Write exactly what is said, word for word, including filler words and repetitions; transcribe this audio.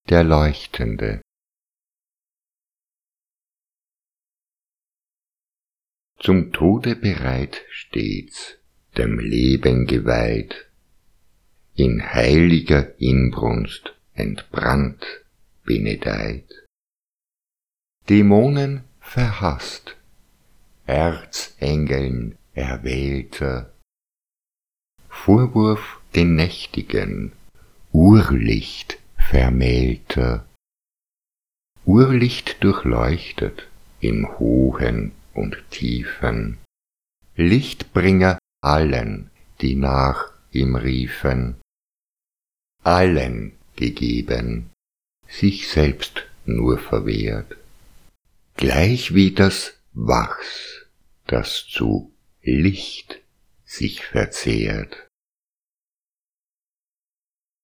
der Leuchtende. Zum Tode bereit stets, dem Leben geweiht, in heiliger Inbrunst entbrannt, benedeit. Dämonen verhasst, Erzengeln erwählter, Vorwurf den Nächtigen, Urlicht vermählter, Urlicht durchleuchtet im Hohen und Tiefen, Lichtbringer allen, die nach ihm riefen, allen gegeben, sich selbst nur verwehrt, gleich wie das Wachs, das zu Licht sich verzehrt.